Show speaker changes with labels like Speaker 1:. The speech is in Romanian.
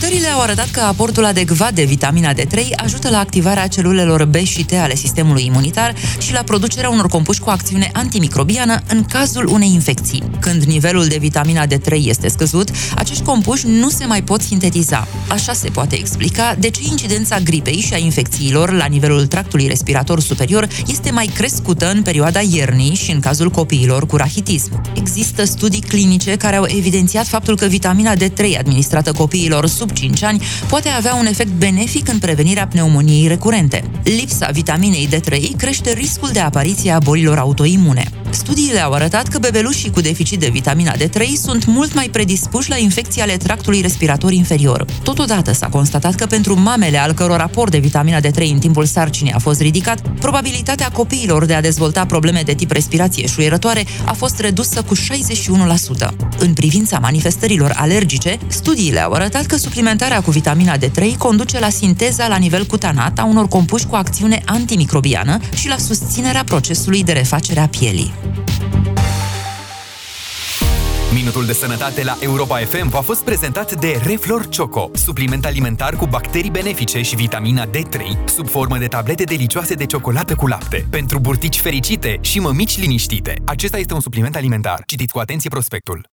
Speaker 1: Cercetările au arătat că aportul adecvat de vitamina D3 ajută la activarea celulelor B și T ale sistemului imunitar și la producerea unor compuși cu acțiune antimicrobiană în cazul unei infecții. Când nivelul de vitamina D3 este scăzut, acești compuși nu se mai pot sintetiza. Așa se poate explica de ce incidența gripei și a infecțiilor la nivelul tractului respirator superior este mai crescută în perioada iernii și în cazul copiilor cu rahitism. Există studii clinice care au evidențiat faptul că vitamina D3 administrată copiilor sub 5 ani poate avea un efect benefic în prevenirea pneumoniei recurente. Lipsa vitaminei D3 crește riscul de apariție a bolilor autoimune. Studiile au arătat că bebelușii cu deficit de vitamina D3 sunt mult mai predispuși la infecții ale tractului respirator inferior. Totodată s-a constatat că pentru mamele al căror aport de vitamina D3 în timpul sarcinii a fost ridicat, probabilitatea copiilor de a dezvolta probleme de tip respirație șuierătoare a fost redusă cu 61%. În privința manifestărilor alergice, studiile au arătat că suplimentarea cu vitamina D3 conduce la sinteza la nivel cutanat a unor compuși cu acțiune antimicrobiană și la susținerea procesului de refacere a pielii.
Speaker 2: Minutul de sănătate la Europa FM v-a fost prezentat de Reflor Choco, supliment alimentar cu bacterii benefice și vitamina D3, sub formă de tablete delicioase de ciocolată cu lapte, pentru burtici fericite și mămici liniștite. Acesta este un supliment alimentar. Citiți cu atenție prospectul.